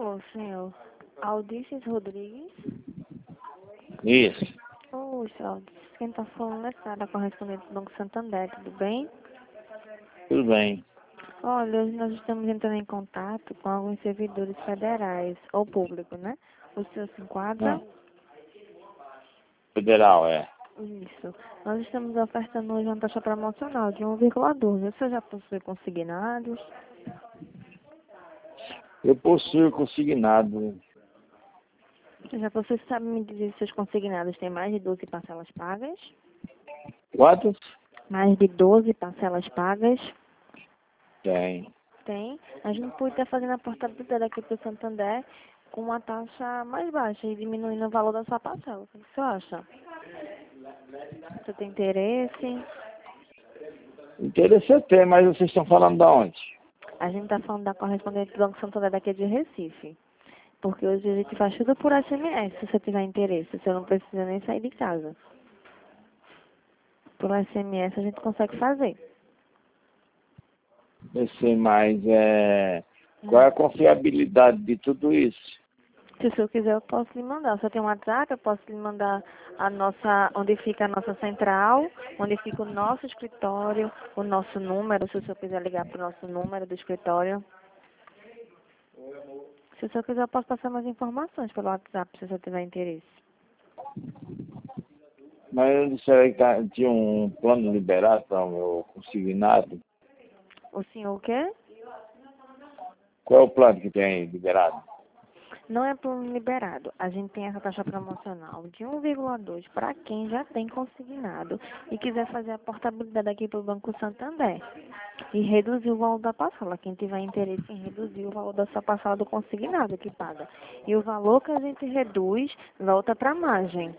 Alô, senhor. Aldices Rodrigues? Isso, Oi, senhor Aldices. Quem está falando é Sara, correspondente do Banco Santander, tudo bem? tudo bem. Olha, hoje nós estamos entrando em contato com alguns servidores federais, ou público, né? O senhor se enquadra? Não, federal, é. Isso. Nós estamos ofertando hoje uma taxa promocional de 1,12. O senhor já possui consignados? Eu possuo consignado Você já possui, sabe me dizer se seus consignados têm mais de 12 parcelas pagas? quantos? Mais de 12 parcelas pagas? Tem. Tem. A gente pode estar fazendo a portabilidade aqui para o Santander com uma taxa mais baixa e diminuindo o valor da sua parcela. O que você acha? Você tem interesse? Interesse tem, mas vocês estão falando de onde? A gente está falando da correspondente do Banco Santander daqui de Recife. Porque hoje a gente faz tudo por SMS, se você tiver interesse. Você não precisa nem sair de casa. Por SMS a gente consegue fazer. Eu sei mais, qual é a confiabilidade de tudo isso? Se o senhor quiser, eu posso lhe mandar. O senhor tem um WhatsApp, eu posso lhe mandar onde fica a nossa central, onde fica o nosso escritório, o nosso número, se o senhor quiser ligar para o nosso número do escritório. Se o senhor quiser, eu posso passar mais informações pelo WhatsApp, se o senhor tiver interesse. Mas eu disse que tinha um plano liberado para o meu consignado. O senhor o quê? Qual é o plano que tem liberado? Não é plano liberado. A gente tem essa taxa promocional de 1,2 para quem já tem consignado e quiser fazer a portabilidade aqui para o Banco Santander e reduzir o valor da parcela. Quem tiver interesse em reduzir o valor dessa parcela do consignado que paga. E o valor que a gente reduz volta para a margem.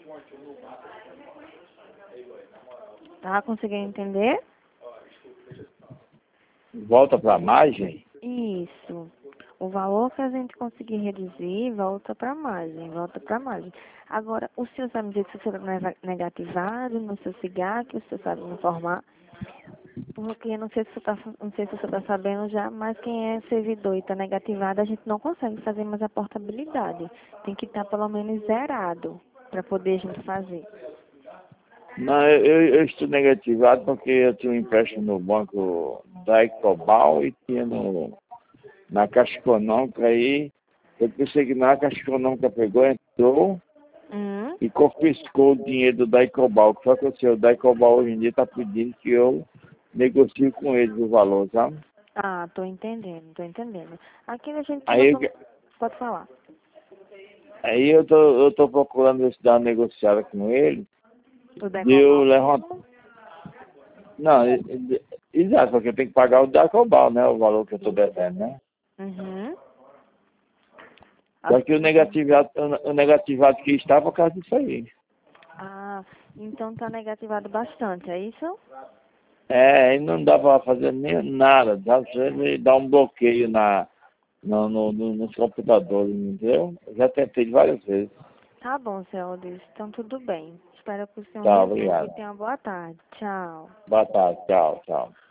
Tá? Conseguiu entender? Volta para a margem? Isso. O valor que a gente conseguir reduzir volta para a margem, volta para a margem. Agora, o senhor sabe me dizer se o senhor é negativado no seu cigarro, que o senhor sabe me informar? Porque eu não sei se não sei se o senhor está sabendo já, mas quem é servidor e está negativado, a gente não consegue fazer mais a portabilidade. Tem que estar pelo menos zerado para poder a gente fazer. Não, eu estou negativado porque eu tinha um empréstimo no banco da Ecobal e tinha na Caixa Econômica aí. Eu pensei que na Caixa Econômica pegou, entrou e confiscou o dinheiro da Ecobal. O que foi que aconteceu? O da Ecobal hoje em dia está pedindo que eu negocie com eles o valor, sabe? Ah, tô entendendo, tô entendendo. Aqui a gente Aí, pode falar. aí eu tô procurando ver se dá uma negociada com ele. O De eu Decobal levantar. mesmo? Não, exato, porque eu tenho que pagar o da Ecobal, né? O valor que eu estou devendo, né? Uhum. Só que o negativado que está por causa disso aí. Ah, então tá negativado bastante, é isso? Aí não dá para fazer nem nada, dá pra me dar um bloqueio nos computadores, entendeu? Eu já tentei várias vezes. Tá bom, seu Aldis. Então tudo bem. Espero que o senhor Tá, resolva e obrigado. tenha uma boa tarde. Tchau. Boa tarde, tchau, tchau.